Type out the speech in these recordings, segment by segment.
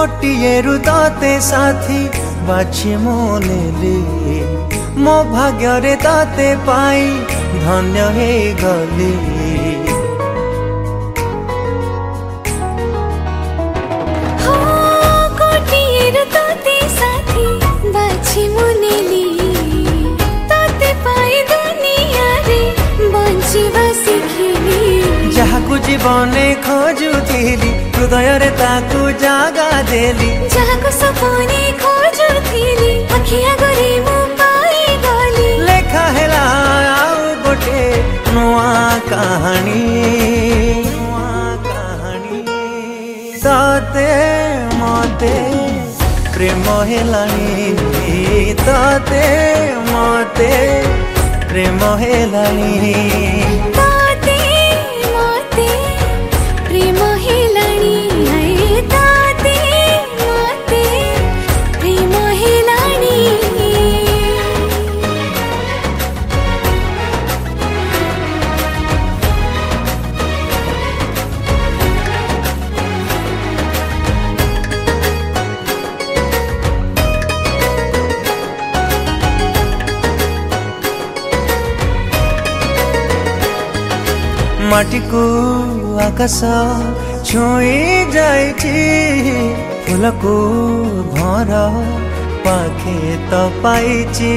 गोटिए रुदाते साथी बाछी मोनेली मो भाग्य रे ताते पाई धन्य हे गली जहाकू जीवने खोजुथिली हृदय रे ताकू जागा देली जहाकू सपने खोजुथिली अखिया गरे मु पाई गली लेखा हेला आउ गोटे नुआ कहानी ताते मते प्रेम हेलानी ताते मते प्रेम हेलानी माटी को आकाश छुई जाइछि फूल को भर पाखे तो पाइछि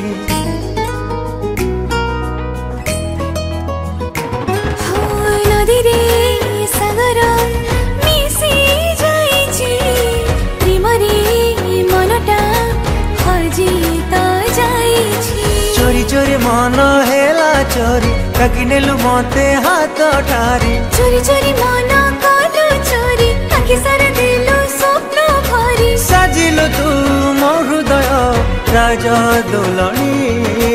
नदी रे सागर मिसी जाइछि प्रेम रे मनटा हजी तो जाइछि चोरी चोरी मन हेला चोरी काकिनेलु मते हाथ ठारी चोरी चोरी मन कलु चोरी आखि सारा दिलु स्वप्न भरी साजिलु तू मो हृदय राजा दोलनी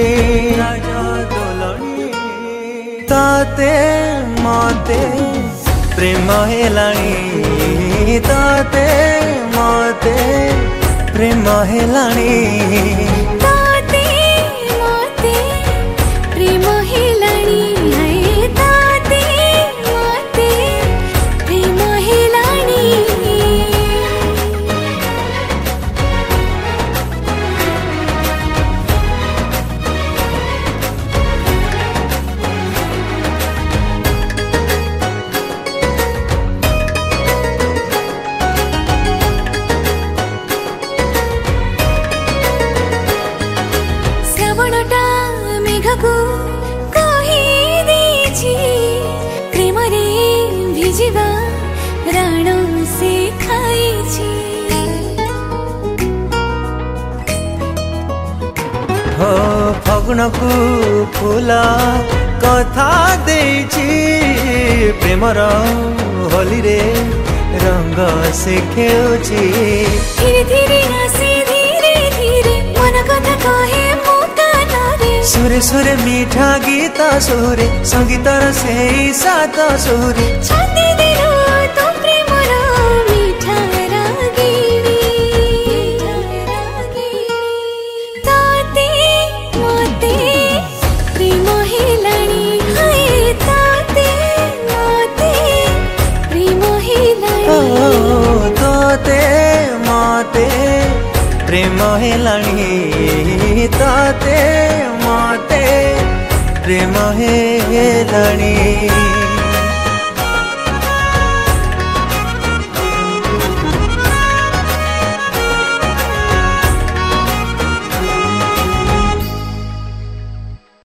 ताते मते प्रेम हेलानी ताते मते प्रेम हेलानी हो फगुण को फूल कथा देछि प्रेमर होली रे रंग से खेउछि धीरे धीरे आसे धीरे धीरे मन कथा कहे मो काନରେ सुरे सुरे मीठा गीत सुरे संगीतर से सात सुरे छाती दिलो तो प्रेमर मीठा रागिणी ताते मते प्रेम हेलानी हाय ताते मते प्रेम हेलानी ताते मते प्रेम हेलानी ताते मते प्रेम हेलानी।